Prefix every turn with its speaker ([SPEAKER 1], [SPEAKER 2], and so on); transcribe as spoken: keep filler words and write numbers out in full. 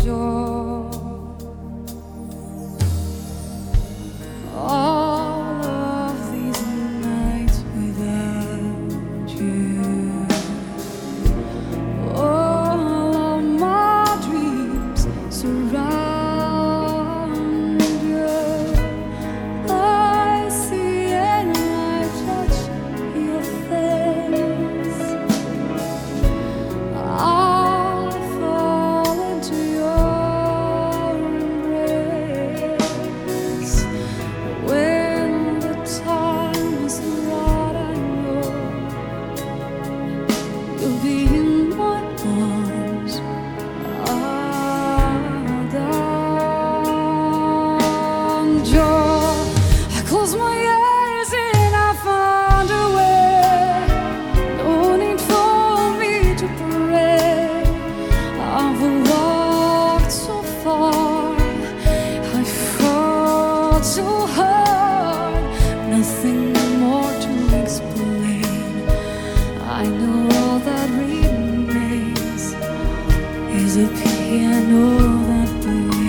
[SPEAKER 1] joy. All of these nights without you, all of my dreams surround you. I see and I touch your face. I fall into your embrace. When the time is right, I know you'll be in my arms. Ah, joy. I close my eyes and I find a way. No need for me to pray. I've walked so far, I fought so hard. Nothing more to explain. I know all that remains is a piano that plays.